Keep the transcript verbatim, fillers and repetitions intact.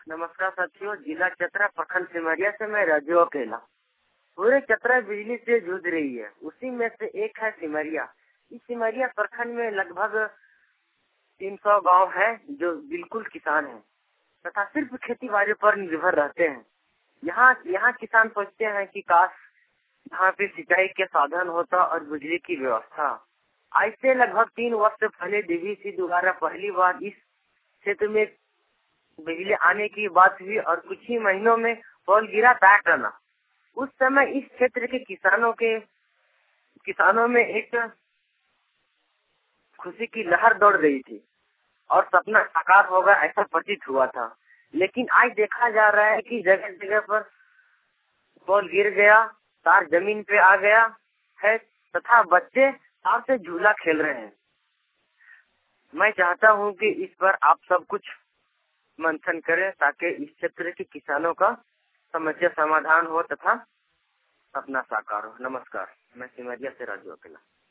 नमस्कार साथियों, जिला चतरा प्रखंड सिमरिया से मैं राजू अकेला। पूरे चतरा बिजली से जूझ रही है, उसी में से एक है सिमरिया। इस सिमरिया प्रखंड में लगभग तीन सौ गाँव है जो बिल्कुल किसान हैं तथा सिर्फ खेती बाड़ी पर निर्भर रहते हैं। यहाँ यहाँ किसान सोचते हैं कि काश यहाँ पे सिंचाई के साधन होता और बिजली की व्यवस्था। आज से लगभग तीन वर्ष पहले डीवीसी द्वारा पहली बार इस क्षेत्र में बिजली आने की बात हुई और कुछ ही महीनों में पोल गिरा तय करना। उस समय इस क्षेत्र के किसानों के किसानों में एक खुशी की लहर दौड़ गई थी और सपना साकार होगा ऐसा प्रतीत हुआ था। लेकिन आज देखा जा रहा है कि जगह जगह पर पोल गिर गया, तार जमीन पे आ गया है तथा बच्चे तार से झूला खेल रहे हैं। मैं चाहता हूं कि इस पर आप सब कुछ मंथन करें ताकि इस क्षेत्र के किसानों का समस्या समाधान हो तथा सपना साकार हो। नमस्कार, मैं सिमरिया से राजू अकेला।